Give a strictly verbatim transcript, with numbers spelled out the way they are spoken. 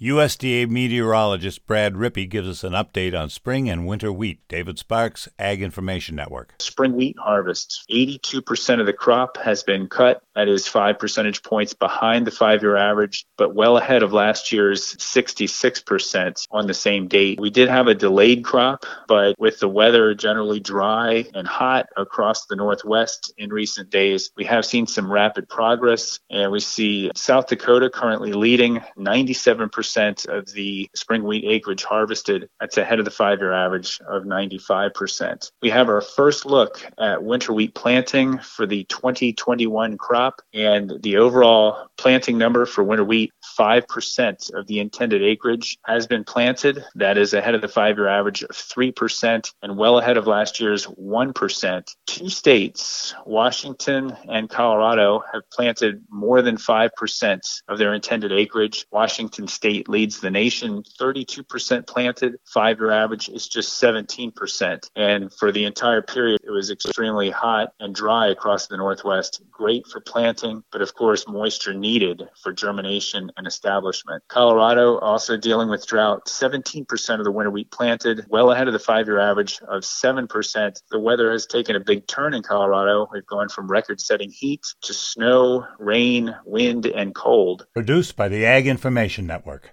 U S D A meteorologist Brad Rippey gives us an update on spring and winter wheat. David Sparks, Ag Information Network. Spring wheat harvest. eighty-two percent of the crop has been cut. That is five percentage points behind the five-year average, but well ahead of last year's sixty-six percent on the same date. We did have a delayed crop, but with the weather generally dry and hot across the Northwest in recent days, we have seen some rapid progress, and we see South Dakota currently leading ninety-seven percent of the spring wheat acreage harvested. That's ahead of the five-year average of ninety-five percent. We have our first look at winter wheat planting for the twenty twenty-one crop, and the overall planting number for winter wheat, five percent of the intended acreage has been planted. That is ahead of the five-year average of three percent and well ahead of last year's one percent. Two states, Washington and Colorado, have planted more than five percent of their intended acreage. Washington State leads the nation, thirty-two percent planted. Five-year average is just seventeen percent. And for the entire period, it was extremely hot and dry across the Northwest. Great for planting, but of course, moisture needed for germination and establishment. Colorado also dealing with drought, seventeen percent of the winter wheat planted, well ahead of the five-year average of seven percent. The weather has taken a big turn in Colorado. We've gone from record-setting heat to snow, rain, wind, and cold. Produced by the Ag Information Network.